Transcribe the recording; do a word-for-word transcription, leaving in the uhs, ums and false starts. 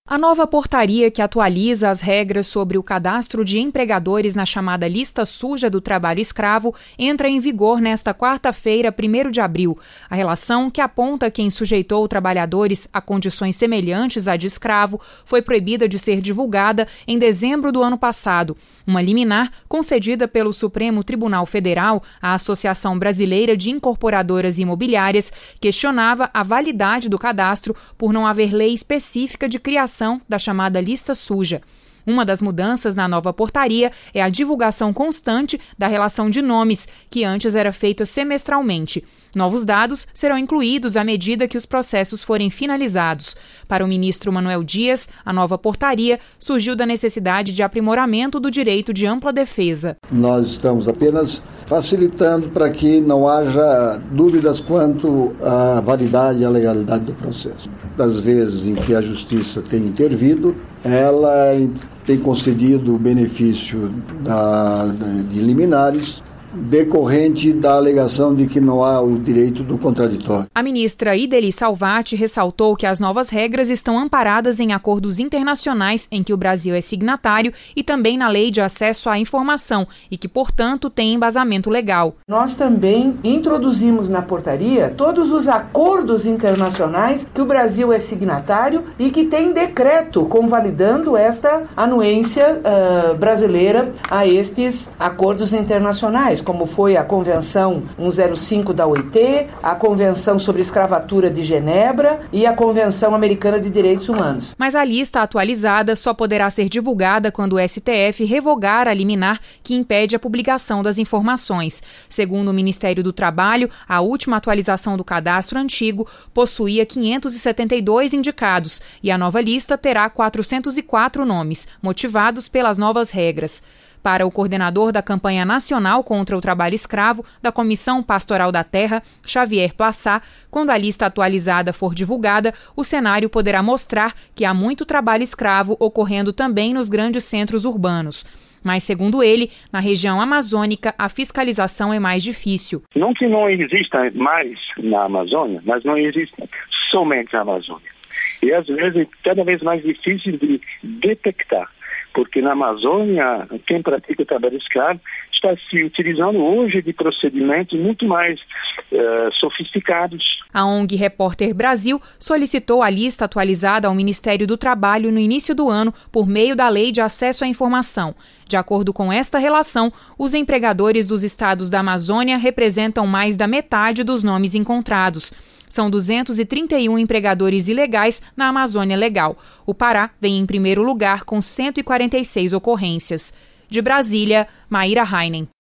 A nova portaria que atualiza as regras sobre o cadastro de empregadores na chamada lista suja do trabalho escravo entra em vigor nesta quarta-feira, primeiro de abril. A relação que aponta quem sujeitou trabalhadores a condições semelhantes à de escravo foi proibida de ser divulgada em dezembro do ano passado. Uma liminar concedida pelo Supremo Tribunal Federal à Associação Brasileira de Incorporadoras Imobiliárias questionava a validade do cadastro por não haver lei específica de criação da chamada lista suja. Uma das mudanças na nova portaria é a divulgação constante da relação de nomes, que antes era feita semestralmente. Novos dados serão incluídos à medida que os processos forem finalizados. Para o ministro Manoel Dias, a nova portaria surgiu da necessidade de aprimoramento do direito de ampla defesa. Nós estamos apenas facilitando para que não haja dúvidas quanto à validade e à legalidade do processo. Das vezes em que a Justiça tem intervido, ela tem concedido o benefício da, de liminares decorrente da alegação de que não há o direito do contraditório. A ministra Idely Salvati ressaltou que as novas regras estão amparadas em acordos internacionais em que o Brasil é signatário e também na Lei de Acesso à Informação e que, portanto, tem embasamento legal. Nós também introduzimos na portaria todos os acordos internacionais que o Brasil é signatário e que tem decreto convalidando esta anuência uh, brasileira a estes acordos internacionais, como foi a Convenção cento e cinco da O I T, a Convenção sobre Escravatura de Genebra e a Convenção Americana de Direitos Humanos. Mas a lista atualizada só poderá ser divulgada quando o S T F revogar a liminar que impede a publicação das informações. Segundo o Ministério do Trabalho, a última atualização do cadastro antigo possuía quinhentos e setenta e dois indicados e a nova lista terá quatrocentos e quatro nomes, motivados pelas novas regras. Para o coordenador da campanha nacional contra o trabalho escravo da Comissão Pastoral da Terra, Xavier Plassat, quando a lista atualizada for divulgada, o cenário poderá mostrar que há muito trabalho escravo ocorrendo também nos grandes centros urbanos. Mas, segundo ele, na região amazônica, a fiscalização é mais difícil. Não que não exista mais na Amazônia, mas não existe somente na Amazônia. E, às vezes, é cada vez mais difícil de detectar. Porque na Amazônia, quem pratica o trabalho escravo está se utilizando hoje de procedimentos muito mais uh, sofisticados. A O N G Repórter Brasil solicitou a lista atualizada ao Ministério do Trabalho no início do ano por meio da Lei de Acesso à Informação. De acordo com esta relação, os empregadores dos estados da Amazônia representam mais da metade dos nomes encontrados. São duzentos e trinta e um empregadores ilegais na Amazônia Legal. O Pará vem em primeiro lugar com cento e quarenta e seis ocorrências. De Brasília, Maíra Heinen.